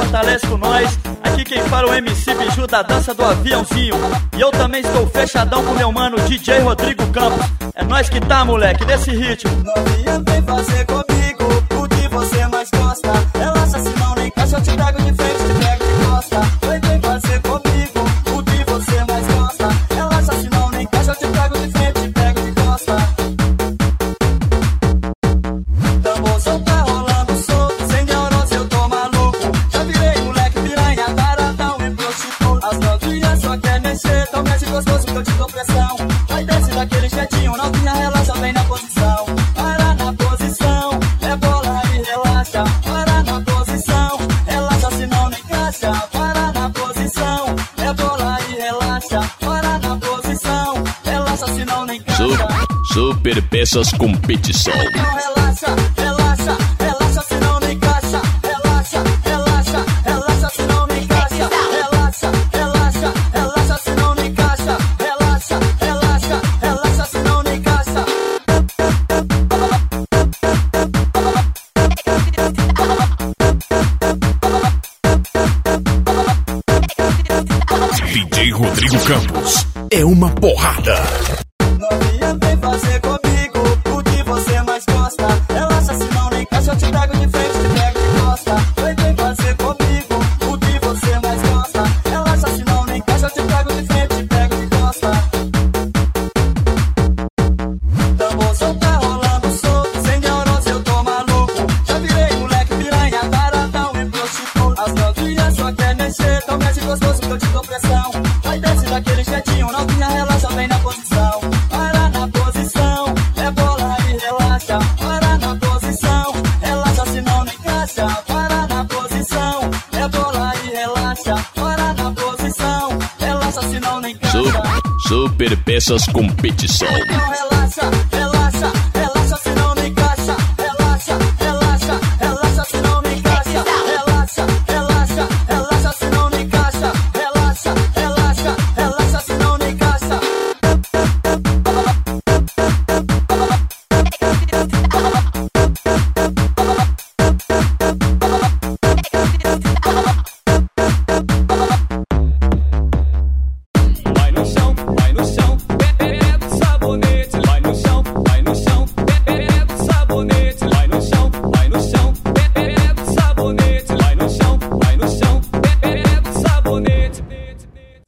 fortalece com nós. Aqui quem fala é o MC Biju da dança do aviãozinho. E eu também estou fechadão com meu mano DJ Rodrigo Campos. É nós que tá, moleque, desse ritmo. Novinha, vem fazer comigo o que você mais gosta. Relaxa, se não nem caixa, eu te trago de frente, te pego de costa. Vem fazer comigo o que você mais gosta. Relaxa, se não nem caixa, eu te trago de frente, te pego de costa. Tamborzão tá rolando solto, sem neurose eu tô maluco. Já virei moleque piranha, taradão e prostituto. As novinhas só quer mexer, então mexe gostoso que eu te dou pressão. Vai desce daquele jeitinho, novinha relaxa, vem na posição. Para na posição, é bola e relaxa. Para na posição, relaxa se não nem caixa. Para na posição, é bola e relaxa. Para na posição, relaxa se não nem caixa. Super Peças Competição. Então relaxa, relaxa, relaxa se não nem caixa. Relaxa, relaxa, relaxa se não nem caixa. Relaxa, relaxa, relaxa se não nem caixa. Relaxa, relaxa, relaxa se não nem caixa. DJ Rodrigo Campos é uma porrada. Novinha, vem fazer comigo o que você mais gosta. Relaxa, se não nem caixa, eu te trago de frente, te pego de costa. Vem fazer comigo o que você mais gosta. Relaxa, se não nem caixa, eu te trago de frente, te pego de costa. Tamborzão tá rolando solto, sem neurose eu tô maluco. Já virei moleque piranha, taradão e prostituto. As novinhas só quer mexer, então mexe gostoso que eu te dou pressão. Vai desce daquele jeitinho, novinha relaxa, vem na posição. Para na posição, é bola e relaxa. Para na posição, relaxa se não nem caixa. Para na posição, é bola e relaxa. Para na posição, relaxa se não nem caixa. Super Peças Competição. Então relaxa,